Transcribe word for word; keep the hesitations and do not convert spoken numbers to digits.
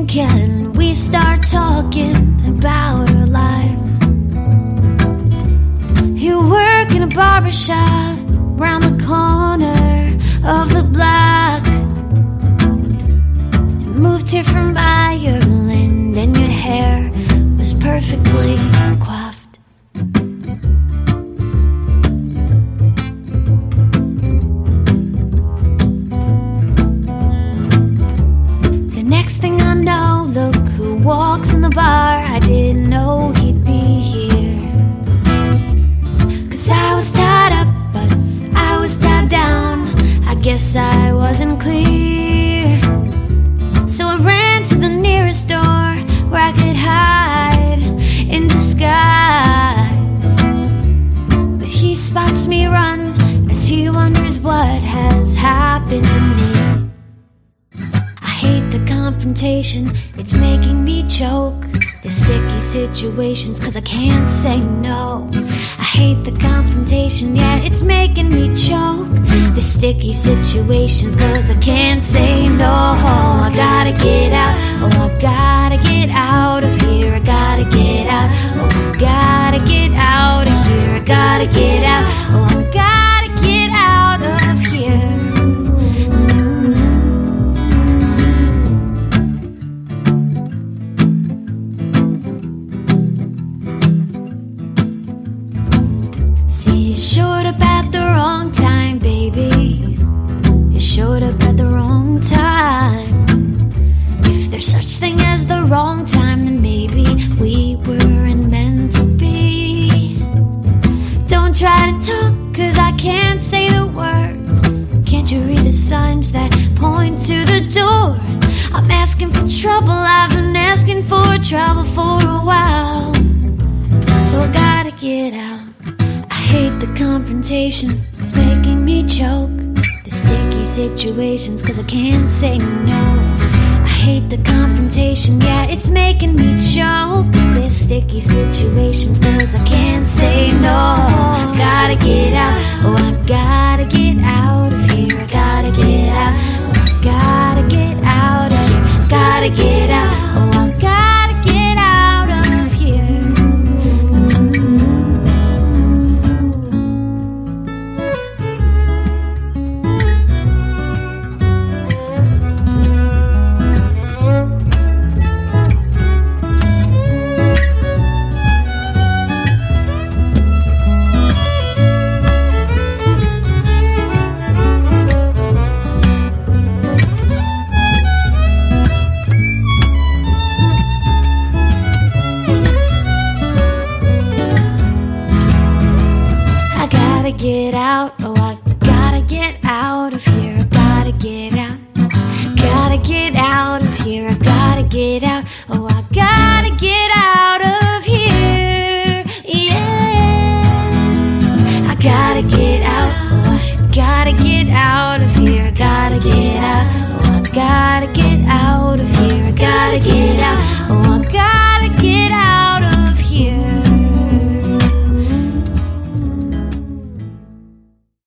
can we start talking about our lives? You work in a barbershop round the corner of the block. You moved here from Ireland and your hair was perfectly coiffed. The next thing I know, look who walks in the bar. I didn't know he'd be here, 'cause I was tied up, but I was tied down. I guess I wasn't clear, so I ran to the nearest door where I could hide in disguise. But he spots me run as he wonders what has happened to me. I hate the confrontation, it's making me choke. The sticky situations, 'cause I can't say no. I hate the confrontation, yeah, it's making me choke. The sticky situations, 'cause I can't say no. I gotta get out, oh I gotta get out of here. I gotta get out, oh I gotta get out of here. I gotta get out, oh I gotta get out of here. See, you showed up at the wrong time, baby. You showed up at the wrong time. If there's such thing as the wrong time, then maybe we weren't meant to be. Don't try to talk, 'cause I can't say the words. Can't you read the signs that point to the door? I'm asking for trouble, I've been asking for trouble for a while. So I gotta get out. I hate the confrontation, it's making me choke. The sticky situations, 'cause I can't say no. I hate the confrontation, yeah, it's making me choke. The sticky situations, 'cause I can't say no. Gotta get out, oh I gotta get out of here. I gotta get out, oh I gotta get out of here. Gotta get out, oh I gotta get out of here. Get out, oh I gotta get out of here. I gotta get out, gotta get out of here. I gotta get out,